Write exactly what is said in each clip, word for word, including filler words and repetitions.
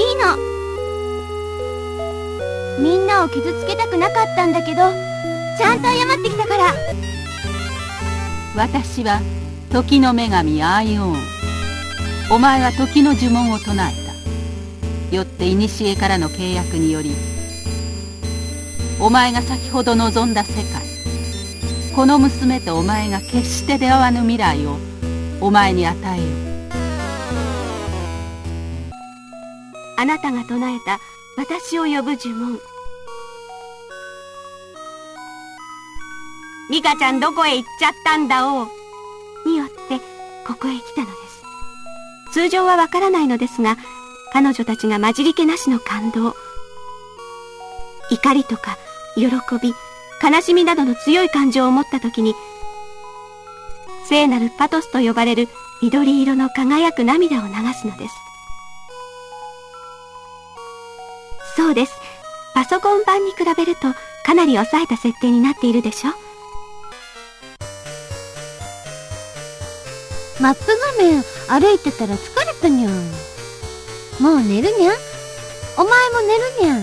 いの。みんなを傷つけたくなかったんだけど、ちゃんと謝ってきたから。 私は時の女神アイオン。お前は時の呪文を唱えた。よって古からの契約により、お前が先ほど望んだ世界、この娘とお前が決して出会わぬ未来をお前に与えよう。 あなたが唱えた私を呼ぶ呪文。ミカちゃんどこへ行っちゃったんだおうによってここへ来たのです。通常はわからないのですが、彼女たちが混じり気なしの感動、怒りとか喜び、悲しみなどの強い感情を持った時に、聖なるパトスと呼ばれる緑色の輝く涙を流すのです。そうです。パソコン版に比べるとかなり抑えた設定になっているでしょ。 マップ画面歩いてたら疲れたにゃん。もう寝るにゃん。お前も寝るにゃん。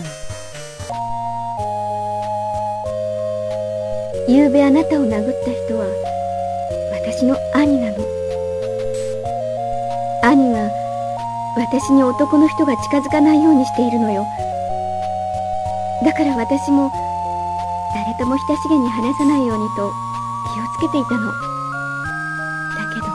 ゆうべあなたを殴った人は私の兄なの。兄は私に男の人が近づかないようにしているのよ。だから私も誰とも親しげに話さないようにと気をつけていたの。だけど。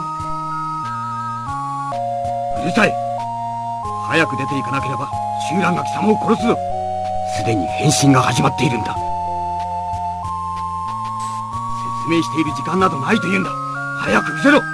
うるさい。早く出ていかなければシュウランが貴様を殺すぞ。すでに変身が始まっているんだ。説明している時間などないと言うんだ。早く伏せろ。